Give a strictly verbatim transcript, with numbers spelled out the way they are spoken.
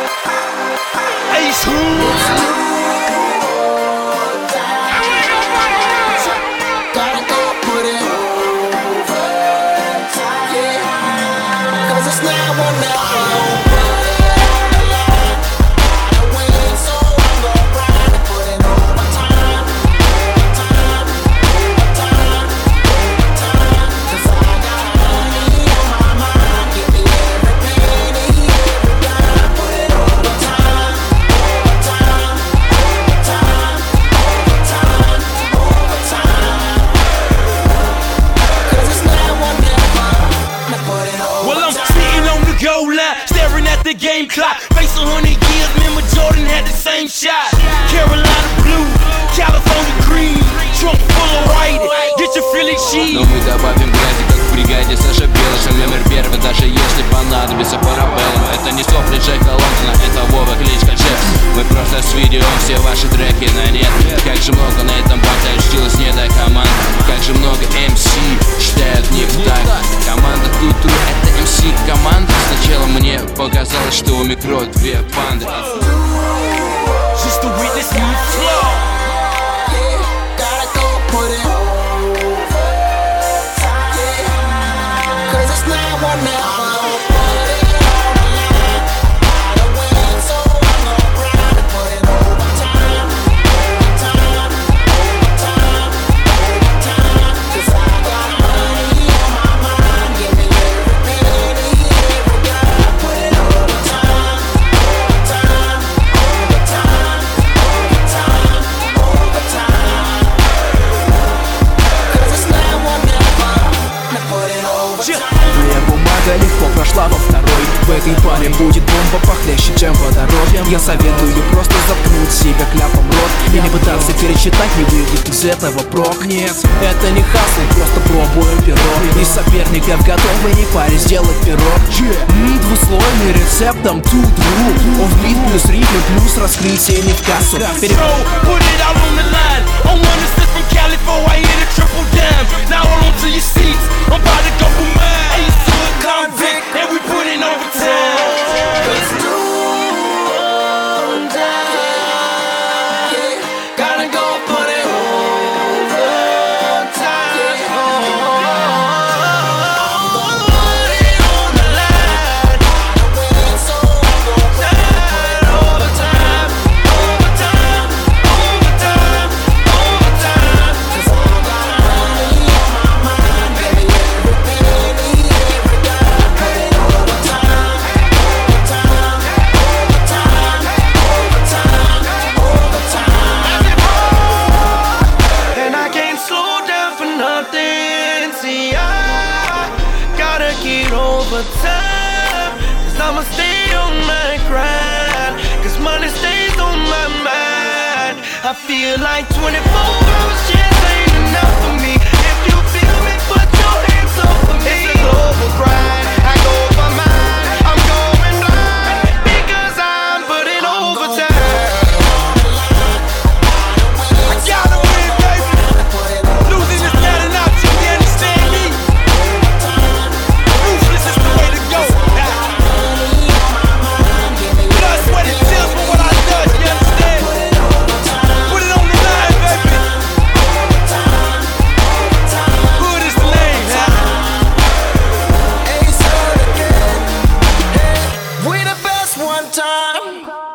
Ace Hood. Staring at the game clock, face a hundred years, remember Jordan had the same shot. Carolina blue, California green, trunk full of white, get your Philly cheese. Но мы добавим грязи, как в бригаде Саша Белый. Шаг номер первый, даже если понадобится парабеллум. Это не сопли Джека Лондона, это Вова, кличка Джекс. Мы просто сведем все ваши треки на нет. Как же много на этом батле училась не до команд. Как же много эм си считают не в так. Команда Туту — это эм си команда. Сначала мне показалось, что у микро две банды. Just to witness me flow. Легко прошла во второй. В этой паре будет бомба похлеще, чем водород. Я советую просто заткнуть себе кляпом рот и не пытаться перечитать, не выйдет из этого прок. Нет, это не хасл, просто пробую пирог. Из соперников готовы не паре сделать пирог. М, двуслойный рецептом тут друг. Он бит плюс ритм плюс раскрытие не в кассу. And we put in overtime. Let's do overtime. Yeah, gotta go put it overtime. Put it on the line. So I'm gonna put it overtime, overtime, overtime, overtime. 'Cause I got money on my mind, baby, every penny, every dime. Put it overtime, overtime, overtime, overtime, overtime. And I can't slow down for nothing. See, I gotta get overtime. 'Cause I'ma stay on my grind. 'Cause money stays on my mind. I feel like twenty-four hours just ain't enough for me. If you feel me, put your hands up for me. It's a global grind. I go for mine. I'm going blind because I'm putting overtime. I gotta win, baby. Losing is not an option. You understand me? Ruthless is the way to go. Blood, sweat, and tears for what I done. You understand? Put it on the line, baby. Hood is the name, huh? Ace Hood again. Hey, we the best one time.